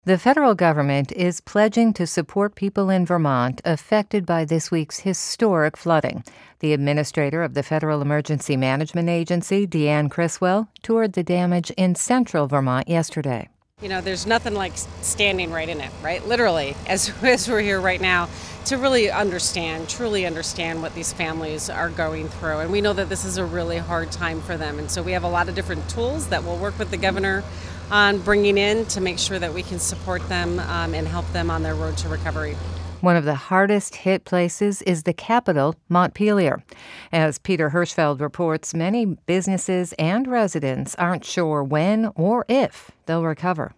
The federal government is pledging to support people in Vermont affected by this week's historic flooding. The administrator of the Federal Emergency Management Agency, Deanne Criswell, toured the damage in central Vermont yesterday. You know, there's nothing like standing right in it, right? Literally, as we're here right now, to really truly understand what these families are going through. And we know that this is a really hard time for them. And so we have a lot of different tools that we'll work with the governor on bringing in to make sure that we can support them and help them on their road to recovery. One of the hardest hit places is the capital, Montpelier. As Peter Hirschfeld reports, many businesses and residents aren't sure when or if they'll recover.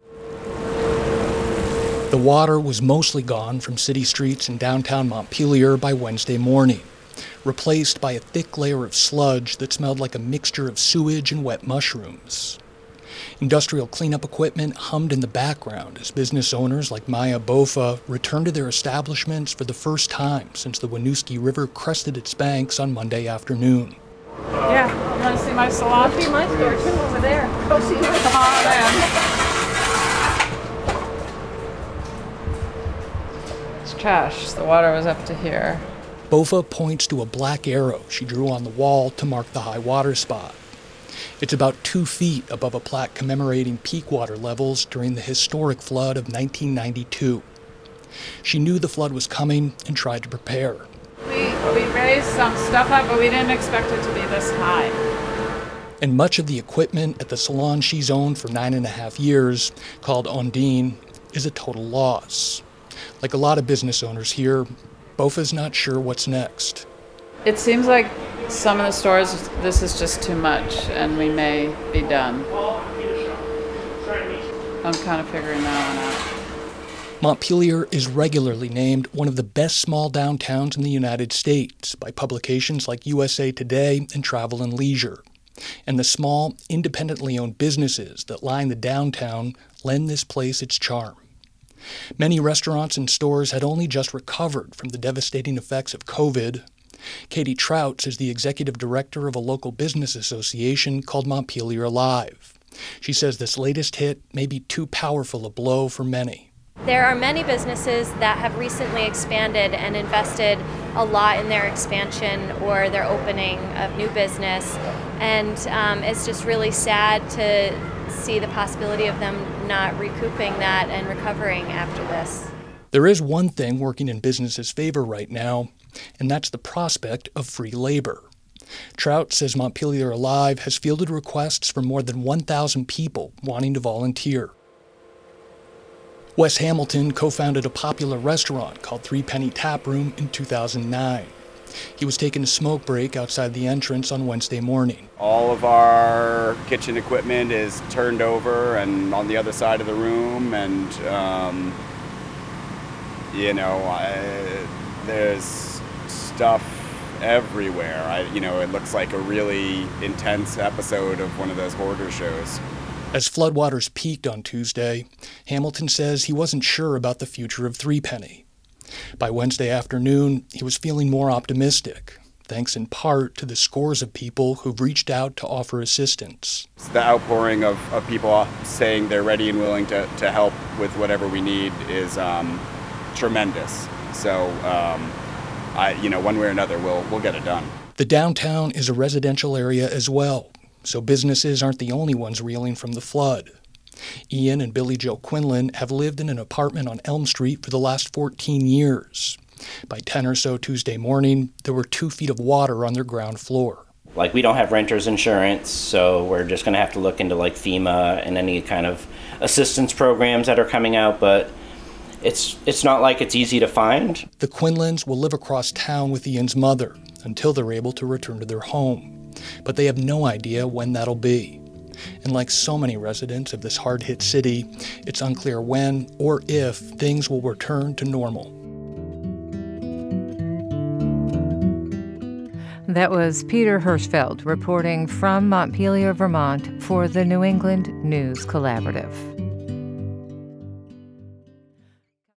The water was mostly gone from city streets in downtown Montpelier by Wednesday morning, replaced by a thick layer of sludge that smelled like a mixture of sewage and wet mushrooms. Industrial cleanup equipment hummed in the background as business owners like Maya Bofa returned to their establishments for the first time since the Winooski River crested its banks on Monday afternoon. Yeah, you want to see my salon? See my store too over there. Go see yours. Come on in. It's trash. The water was up to here. Bofa points to a black arrow she drew on the wall to mark the high water spot. It's about 2 feet above a plaque commemorating peak water levels during the historic flood of 1992. She knew the flood was coming and tried to prepare. We raised some stuff up, but we didn't expect it to be this high. And much of the equipment at the salon she's owned for 9.5 years, called Ondine, is a total loss. Like a lot of business owners here, Bofa's not sure what's next. It seems like some of the stores, this is just too much, and we may be done. I'm kind of figuring that one out. Montpelier is regularly named one of the best small downtowns in the United States by publications like USA Today and Travel and Leisure. And the small, independently owned businesses that line the downtown lend this place its charm. Many restaurants and stores had only just recovered from the devastating effects of COVID. Katie Trouts is the executive director of a local business association called Montpelier Alive. She says this latest hit may be too powerful a blow for many. There are many businesses that have recently expanded and invested a lot in their expansion or their opening of new business, and it's just really sad to see the possibility of them not recouping that and recovering after this. There is one thing working in business's favor right now, and that's the prospect of free labor. Trout says Montpelier Alive has fielded requests from more than 1,000 people wanting to volunteer. Wes Hamilton co-founded a popular restaurant called Three Penny Tap Room in 2009. He was taking a smoke break outside the entrance on Wednesday morning. All of our kitchen equipment is turned over and on the other side of the room, and there's stuff everywhere. It looks like a really intense episode of one of those hoarder shows. As floodwaters peaked on Tuesday, Hamilton says he wasn't sure about the future of Three Penny. By Wednesday afternoon, he was feeling more optimistic, thanks in part to the scores of people who've reached out to offer assistance. The outpouring of people saying they're ready and willing to help with whatever we need is tremendous. So, one way or another, we'll get it done. The downtown is a residential area as well, so businesses aren't the only ones reeling from the flood. Ian and Billy Joe Quinlan have lived in an apartment on Elm Street for the last 14 years. By 10 or so Tuesday morning, there were 2 feet of water on their ground floor. We don't have renter's insurance, so we're just going to have to look into FEMA and any kind of assistance programs that are coming out, but it's not like it's easy to find. The Quinlans will live across town with Ian's mother until they're able to return to their home, but they have no idea when that'll be. And like so many residents of this hard-hit city, it's unclear when or if things will return to normal. That was Peter Hirschfeld reporting from Montpelier, Vermont for the New England News Collaborative.